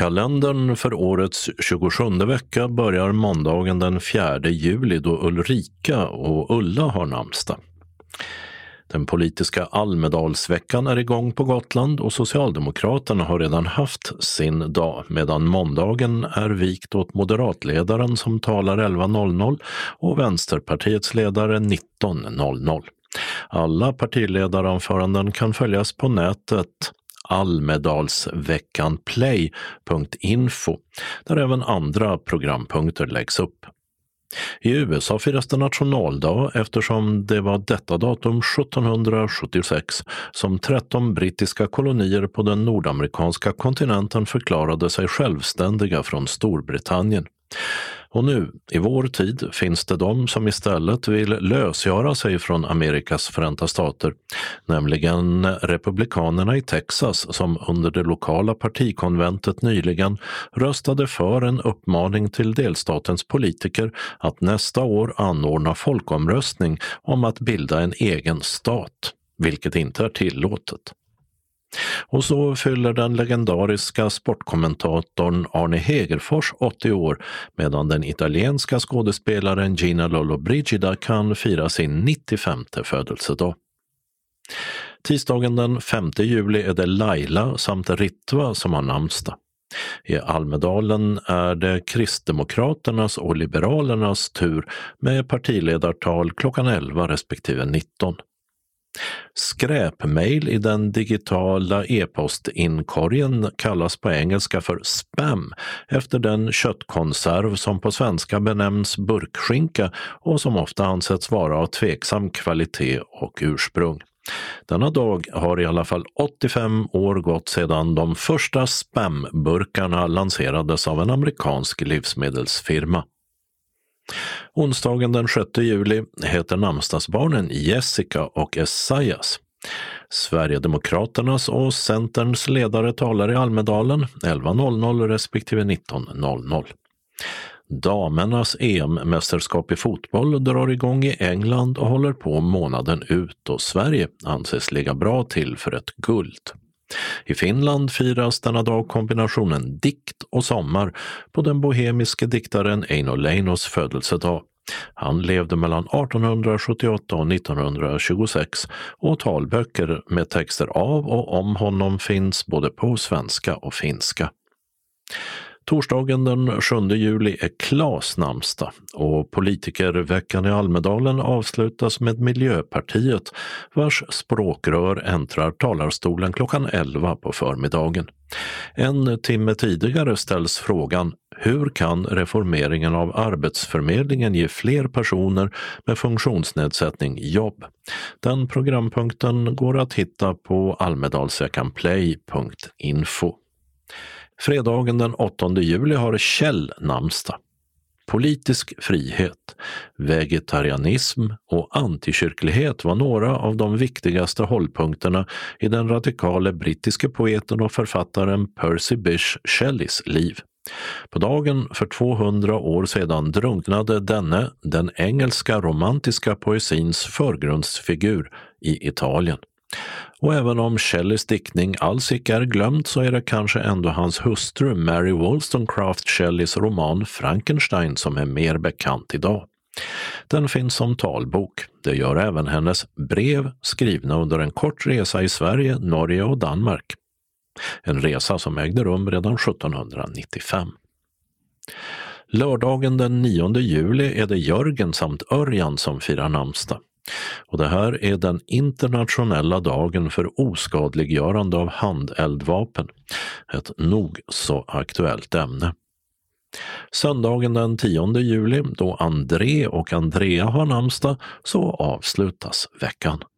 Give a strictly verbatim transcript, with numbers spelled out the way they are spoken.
Kalendern för årets tjugosjunde vecka börjar måndagen den fjärde juli då Ulrika och Ulla har namnsdag. Den politiska Almedalsveckan är igång på Gotland och Socialdemokraterna har redan haft sin dag, medan måndagen är vikt åt moderatledaren som talar elva noll noll och Vänsterpartiets ledare nitton noll noll. Alla partiledaranföranden kan följas på nätet almedalsveckanplay punkt info där även andra programpunkter läggs upp. I U S A firas det nationaldag eftersom det var detta datum sjuttonhundrasjuttiosex som tretton brittiska kolonier på den nordamerikanska kontinenten förklarade sig självständiga från Storbritannien. Och nu, i vår tid, finns det de som istället vill lösgöra sig från Amerikas förenta stater, nämligen republikanerna i Texas som under det lokala partikonventet nyligen röstade för en uppmaning till delstatens politiker att nästa år anordna folkomröstning om att bilda en egen stat, vilket inte är tillåtet. Och så fyller den legendariska sportkommentatorn Arne Hegerfors åttio år medan den italienska skådespelaren Gina Lollobrigida kan fira sin nittiofemte födelsedag. Tisdagen den femte juli är det Laila samt Ritva som har namnsdag. I Almedalen är det Kristdemokraternas och Liberalernas tur med partiledartal klockan elva respektive nitton. Skräpmail i den digitala e-postinkorgen kallas på engelska för spam efter den köttkonserv som på svenska benämns burkskinka och som ofta ansetts vara av tveksam kvalitet och ursprung. Denna dag har i alla fall åttiofem år gått sedan de första spamburkarna lanserades av en amerikansk livsmedelsfirma. Onsdagen den sjätte juli heter namnsdagsbarnen Jessica och Esaias. Sverigedemokraternas och Centerns ledare talar i Almedalen elva noll noll respektive nitton noll noll. Damernas E M-mästerskap i fotboll drar igång i England och håller på månaden ut och Sverige anses ligga bra till för ett guld. I Finland firas denna dag kombinationen dikt och sommar på den bohemiske diktaren Eino Leinos födelsedag. Han levde mellan artonhundrasjuttioåtta och nittonhundratjugosex och talböcker med texter av och om honom finns både på svenska och finska. Torsdagen den sjunde juli är Klas namnsdag och politikerveckan i Almedalen avslutas med Miljöpartiet vars språkrör äntrar talarstolen klockan elva på förmiddagen. En timme tidigare ställs frågan: hur kan reformeringen av Arbetsförmedlingen ge fler personer med funktionsnedsättning jobb? Den programpunkten går att hitta på almedalsveckanplay punkt info. Fredagen den åttonde juli har Kjell namnsdag. Politisk frihet, vegetarianism och antikyrklighet var några av de viktigaste hållpunkterna i den radikale brittiske poeten och författaren Percy Bysshe Shelleys liv. På dagen för tvåhundra år sedan drunknade denne den engelska romantiska poesins förgrundsfigur i Italien. Och även om Shelleys diktning alls icke är glömd så är det kanske ändå hans hustru Mary Wollstonecraft Shelleys roman Frankenstein som är mer bekant idag. Den finns som talbok. Det gör även hennes brev skrivna under en kort resa i Sverige, Norge och Danmark. En resa som ägde rum redan sjuttonhundranittiofem. Lördagen den nionde juli är det Jörgen samt Örjan som firar namnsdag. Och det här är den internationella dagen för oskadliggörande av handeldvapen. Ett nog så aktuellt ämne. Söndagen den tionde juli, då André och Andrea har namnsdag, så avslutas veckan.